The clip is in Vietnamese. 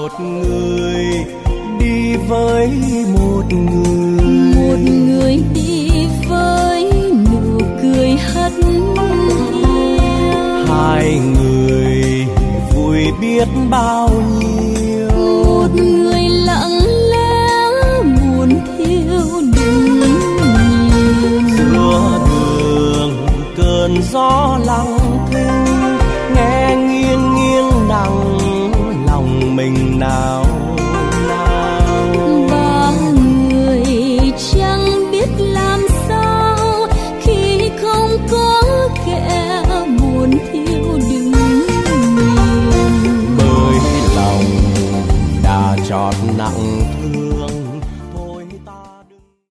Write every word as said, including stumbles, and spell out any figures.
một người đi với một người, một người đi với nụ cười hắt hiu, hai người vui biết bao nhiêu, một người lặng lẽ buồn thiêu đừng nhiều. giữa đường cơn gió lặng thinh, nghe nghiêng nghiêng nặng lòng mình nào